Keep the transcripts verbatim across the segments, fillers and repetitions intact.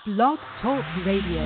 Blog Talk Radio.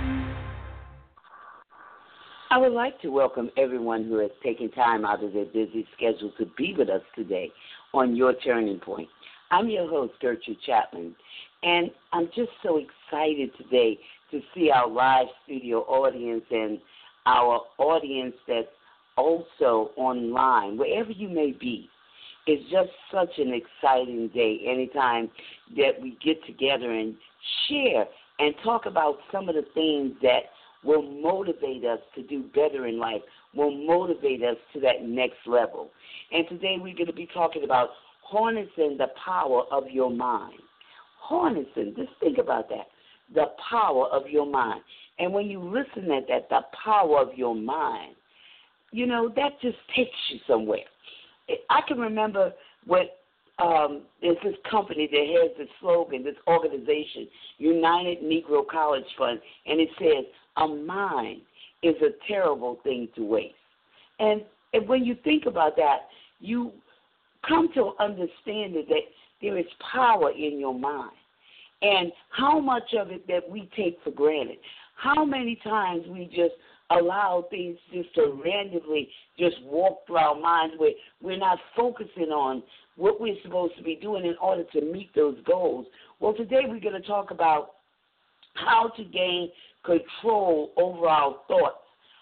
I would like to welcome everyone who has taken time out of their busy schedule to be with us today on Your Turning Point. I'm your host, Gertrude Chapman, and I'm just so excited today to see our live studio audience and our audience that's also online, wherever you may be. It's just such an exciting day anytime that we get together and share and talk about some of the things that will motivate us to do better in life, will motivate us to that next level. And today we're going to be talking about harnessing the power of your mind. Harnessing, just think about that, the power of your mind. And when you listen at that, the power of your mind, you know, that just takes you somewhere. I can remember what um, there's this company that has this slogan, this organization, United Negro College Fund, and it says, a mind is a terrible thing to waste. And, and when you think about that, you come to understand that there is power in your mind. And how much of it that we take for granted. How many times we just allow things just to randomly just walk through our minds where we're not focusing on what we're supposed to be doing in order to meet those goals. Well, today we're going to talk about how to gain control over our thoughts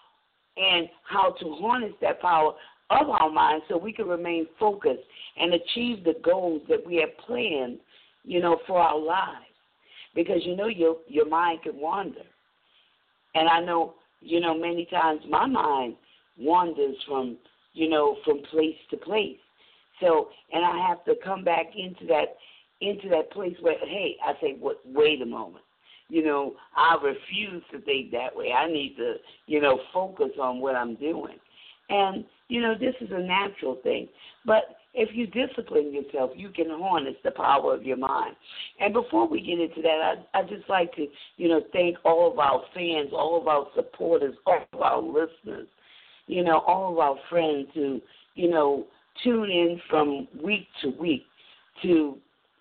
and how to harness that power of our mind so we can remain focused and achieve the goals that we have planned, you know, for our lives. Because, you know, your your mind can wander. And I know, you know, many times my mind wanders from, you know, from place to place. So, and I have to come back into that into that place where, hey, I say, what, wait a moment. You know, I refuse to think that way. I need to, you know, focus on what I'm doing. And, you know, this is a natural thing. But if you discipline yourself, you can harness the power of your mind. And before we get into that, I I just like to, you know, thank all of our fans, all of our supporters, all of our listeners, you know, all of our friends who, you know, tune in from week to week to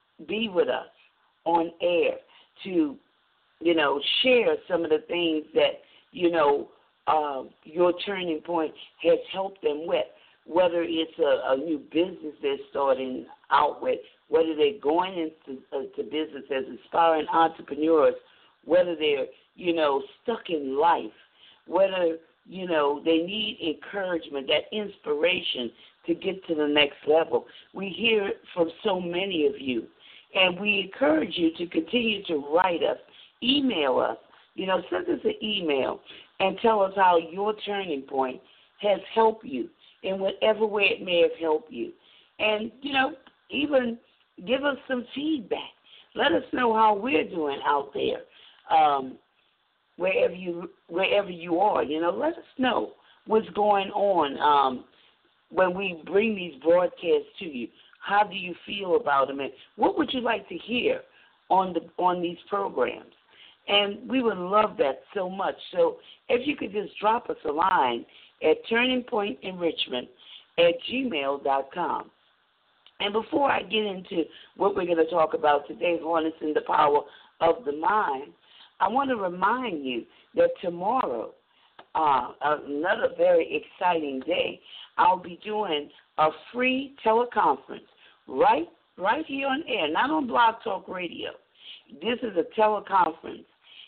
be with us on air, to, you know, share some of the things that, you know, uh, Your Turning Point has helped them with. Whether it's a, a new business they're starting out with, whether they're going into uh, to business as aspiring entrepreneurs, whether they're, you know, stuck in life, whether, you know, they need encouragement, that inspiration to get to the next level. We hear it from so many of you, and we encourage you to continue to write us, email us, you know, send us an email and tell us how Your Turning Point has helped you in whatever way it may have helped you. And, you know, even give us some feedback. Let us know how we're doing out there, um, wherever you wherever you are. You know, let us know what's going on um, when we bring these broadcasts to you. How do you feel about them? And what would you like to hear on the on these programs? And we would love that so much. So if you could just drop us a line at turning point enrichment at gmail dot com. And before I get into what we're going to talk about today, harnessing the power of the mind, I want to remind you that tomorrow, uh, another very exciting day, I'll be doing a free teleconference right, right here on air, not on Blog Talk Radio. This is a teleconference,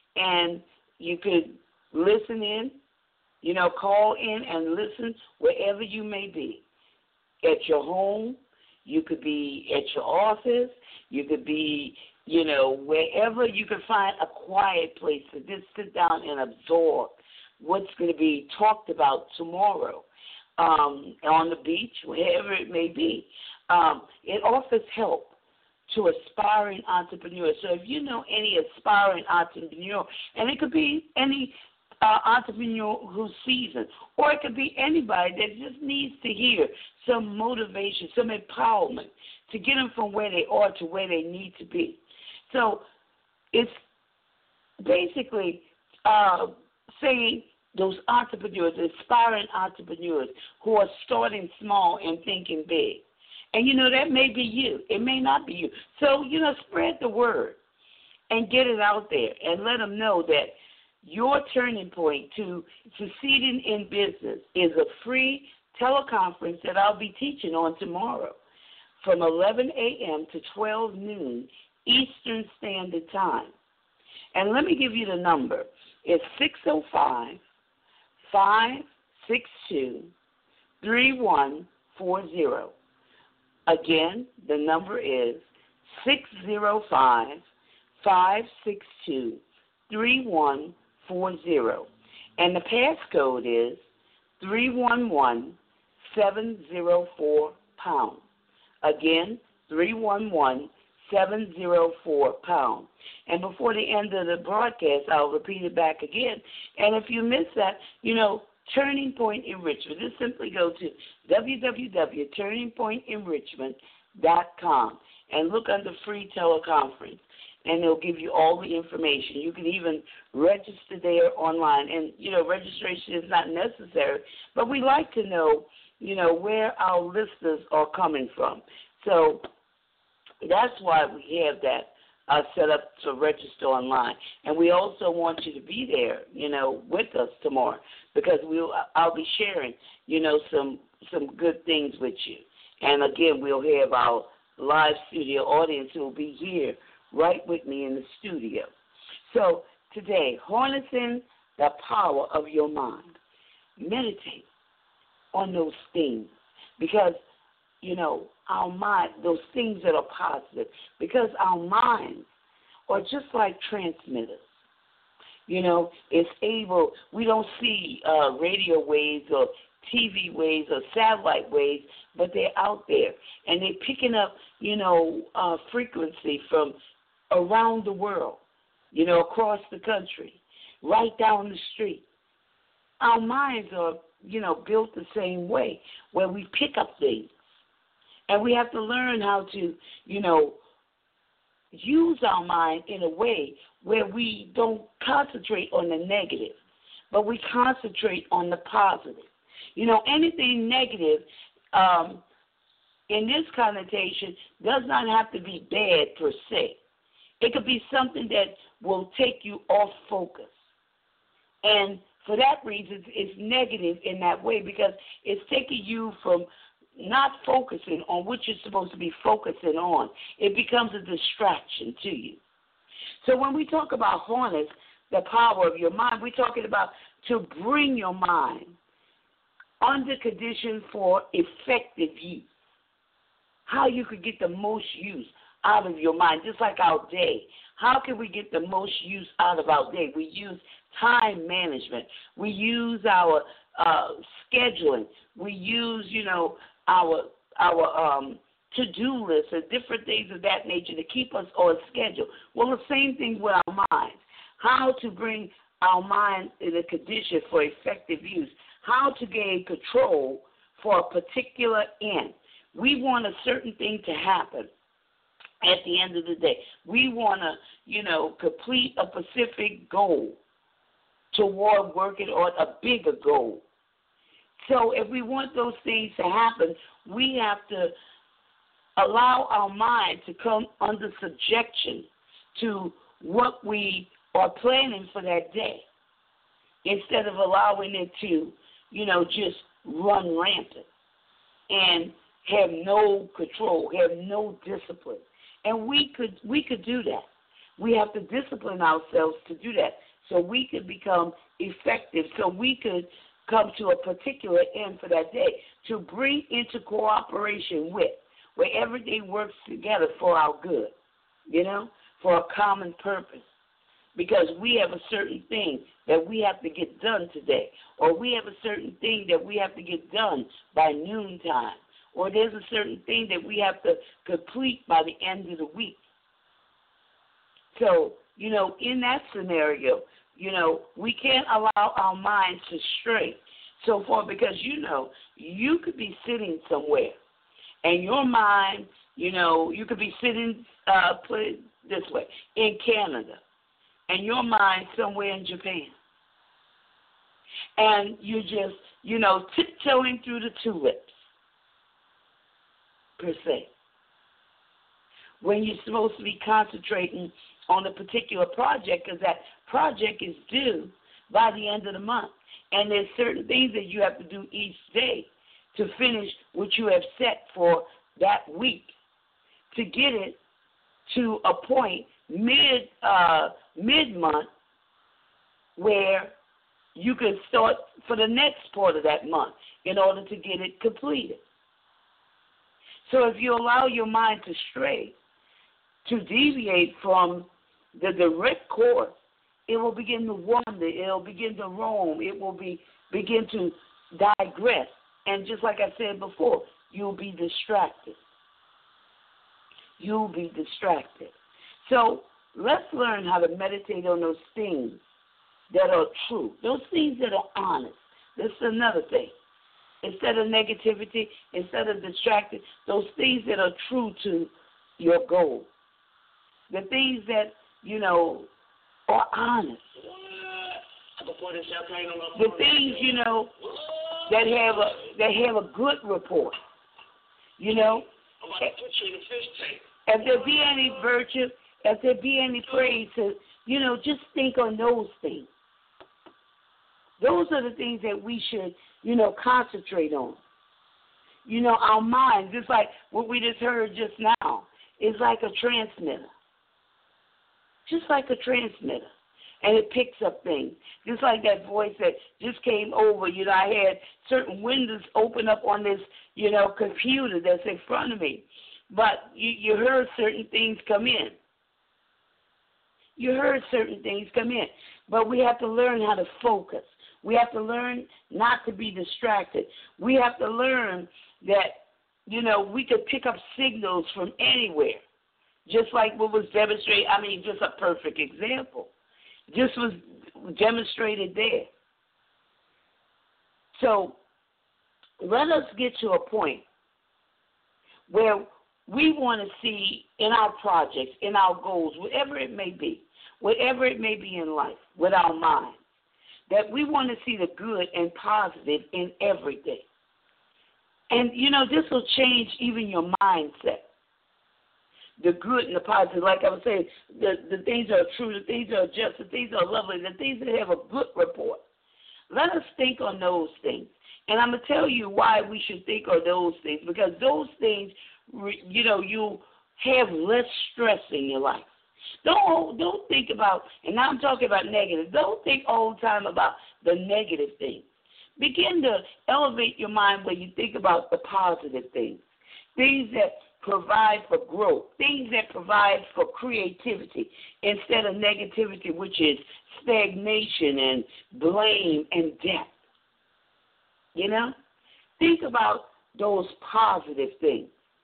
and you could listen in. You know, call in and listen wherever you may be. At your home, you could be at your office, you could be, you know, wherever you can find a quiet place to just sit down and absorb what's going to be talked about tomorrow um, on the beach, wherever it may be. Um, it offers help to aspiring entrepreneurs. So if you know any aspiring entrepreneur, and it could be any Uh, entrepreneur who's seasoned, or it could be anybody that just needs to hear some motivation, some empowerment to get them from where they are to where they need to be. So it's basically uh, saying those entrepreneurs, aspiring entrepreneurs who are starting small and thinking big. And, you know, that may be you. It may not be you. So, you know, spread the word. and get it out there and let them know that your turning point to succeeding in business is a free teleconference that I'll be teaching on tomorrow from eleven a.m. to twelve noon Eastern Standard Time. And let me give you the number. It's six oh five, five six two, three one four zero. Again, the number is six oh five, five six two, three one four zero. And the passcode is three one one, seven oh four pound. Again, three one one, seven oh four pound. And before the end of the broadcast, I'll repeat it back again. And if you miss that, you know, Turning Point Enrichment, just simply go to w w w dot turning point enrichment dot com and look under free teleconference, and it'll give you all the information. You can even register there online. And, you know, registration is not necessary, but we like to know, you know, where our listeners are coming from. So that's why we have that uh, set up to register online. And we also want you to be there, you know, with us tomorrow, because we'll I'll be sharing, you know, some some good things with you. And again, we'll have our live studio audience who will be here right with me in the studio. So today, harnessing the power of your mind. Meditate on those things, because, you know, our mind, those things that are positive, because our minds are just like transmitters. You know, it's able, we don't see uh, radio waves or T V waves or satellite waves, but they're out there, and they're picking up, you know, uh, frequency from around the world, you know, across the country, right down the street. Our minds are, you know, built the same way, where we pick up things. And we have to learn how to, you know, use our mind in a way where we don't concentrate on the negative, but we concentrate on the positive. You know, anything negative um, in this connotation does not have to be bad per se. It could be something that will take you off focus. And for that reason, it's negative in that way, because it's taking you from not focusing on what you're supposed to be focusing on. It becomes a distraction to you. So when we talk about harness the power of your mind, we're talking about to bring your mind under condition for effective use. How you could get the most use out of your mind, just like our day. How can we get the most use out of our day? We use time management. We use our uh, scheduling. We use, you know, our our um, to-do list and different things of that nature to keep us on schedule. Well, the same thing with our minds. How to bring our mind in a condition for effective use. How to gain control for a particular end. We want a certain thing to happen at the end of the day. We want to, you know, complete a specific goal toward working on a bigger goal. So if we want those things to happen, we have to allow our mind to come under subjection to what we are planning for that day, instead of allowing it to, you know, just run rampant and have no control, have no discipline. And we could we could do that. We have to discipline ourselves to do that, so we could become effective, so we could come to a particular end for that day, to bring into cooperation with, where everything works together for our good, you know, for a common purpose. Because we have a certain thing that we have to get done today, or we have a certain thing that we have to get done by noontime, or there's a certain thing that we have to complete by the end of the week. So, you know, in that scenario, you know, we can't allow our minds to stray so far, because, you know, you could be sitting somewhere, and your mind, you know, you could be sitting, uh, put it this way, in Canada, and your mind somewhere in Japan. And you're just, you know, tiptoeing through the tulips, per se, when you're supposed to be concentrating on a particular project because that project is due by the end of the month. And there's certain things that you have to do each day to finish what you have set for that week to get it to a point mid uh, mid-month where you can start for the next part of that month in order to get it completed. So if you allow your mind to stray, to deviate from the direct course, it will begin to wander, it will begin to roam, it will be begin to digress. And just like I said before, you'll be distracted. You'll be distracted. So let's learn how to meditate on those things that are true, those things that are honest. This is another thing. Instead of negativity, instead of distracted, those things that are true to your goal. The things that, you know, are honest. The things, you know, that have a that have a good report. You know, if there be any virtue, if there be any praise, to, you know, just think on those things. Those are the things that we should, you know, concentrate on. You know, our mind, just like what we just heard just now, is like a transmitter. Just like a transmitter. And it picks up things. Just like that voice that just came over. You know, I had certain windows open up on this, you know, computer that's in front of me. But you, you heard certain things come in. You heard certain things come in. But we have to learn how to focus. We have to learn not to be distracted. We have to learn that, you know, we could pick up signals from anywhere. Just like what was demonstrated, I mean, just a perfect example. Just was demonstrated there. So let us get to a point where we want to see in our projects, in our goals, whatever it may be, whatever it may be in life, with our minds, that we want to see the good and positive in everything. And, you know, this will change even your mindset. The good and the positive, like I was saying, the, the things that are true, the things that are just, the things that are lovely, the things that have a good report. Let us think on those things. And I'm going to tell you why we should think on those things, because those things, you know, you have less stress in your life. Don't, don't think about, and now I'm talking about negative, don't think all the time about the negative things. Begin to elevate your mind where you think about the positive things, things that provide for growth, things that provide for creativity instead of negativity, which is stagnation and blame and death. You know? Think about those positive things.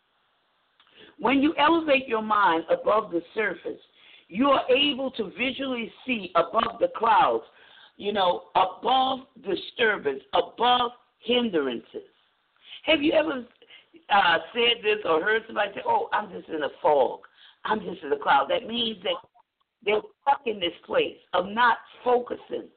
When you elevate your mind above the surface, you are able to visually see above the clouds, you know, above disturbance, above hindrances. Have you ever uh, said this or heard somebody say, oh, I'm just in a fog, I'm just in a cloud? That means that they're stuck in this place of not focusing.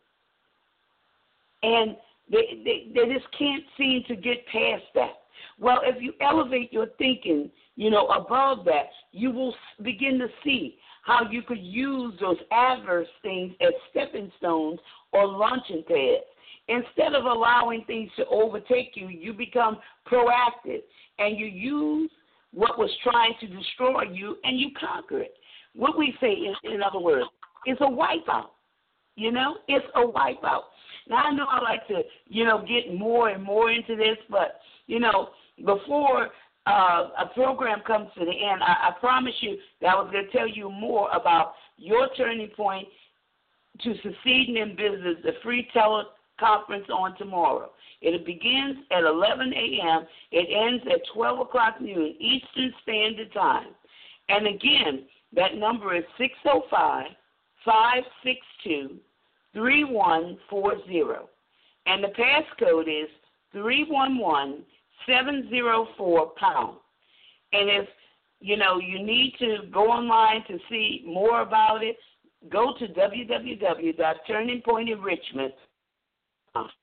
And they, they, they just can't seem to get past that. Well, if you elevate your thinking, you know, above that, you will begin to see how you could use those adverse things as stepping stones or launching pads. Instead of allowing things to overtake you, you become proactive, and you use what was trying to destroy you, and you conquer it. What we say, in, in other words, is a wipeout. You know, it's a wipeout. Now, I know I like to, you know, get more and more into this, but, you know, before uh, a program comes to the end, I, I promise you that I was going to tell you more about your turning point to succeeding in business, the free teleconference on tomorrow. It begins at eleven a.m. It ends at twelve o'clock noon Eastern Standard Time. And again, that number is six oh five, five six two, three one four zero. And the passcode is three one one, seven zero four pound. And if, you know, you need to go online to see more about it, go to w w w dot turning point enrichment dot com.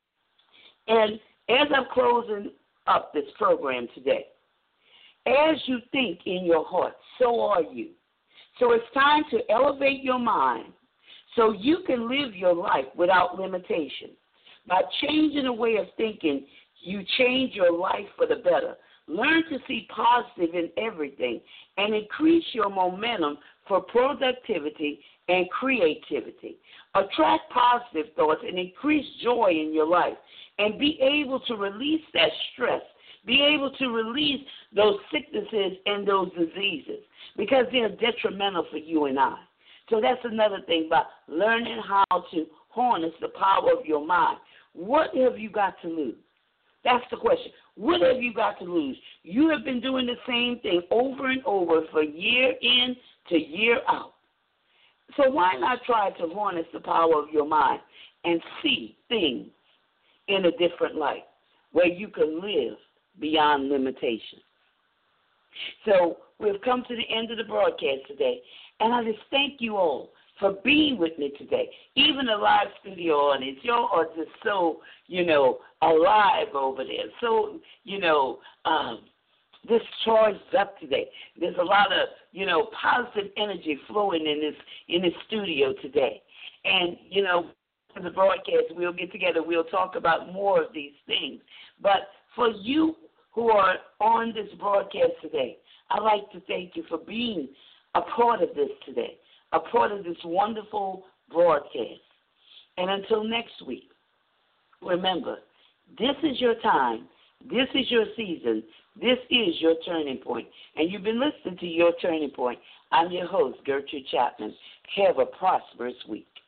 And as I'm closing up this program today, as you think in your heart, so are you. So it's time to elevate your mind so you can live your life without limitation. By changing a way of thinking, you change your life for the better. Learn to see positive in everything and increase your momentum for productivity and creativity. Attract positive thoughts and increase joy in your life, and be able to release that stress. Be able to release those sicknesses and those diseases because they're detrimental for you and I. So that's another thing about learning how to harness the power of your mind. What have you got to lose? That's the question. What have you got to lose? You have been doing the same thing over and over for year in to year out. So why not try to harness the power of your mind and see things in a different light where you can live beyond limitation? So we've come to the end of the broadcast today, and I just thank you all for being with me today. Even the live studio audience, y'all are just so, you know, alive over there. So, you know, um, just charged up today. There's a lot of, you know, positive energy flowing in this in this studio today. And, you know, for the broadcast, we'll get together. We'll talk about more of these things. But for you who are on this broadcast today, I'd like to thank you for being a part of this today, a part of this wonderful broadcast. And until next week, remember, this is your time. This is your season. This is your turning point. And you've been listening to Your Turning Point. I'm your host, Gertrude Chapman. Have a prosperous week.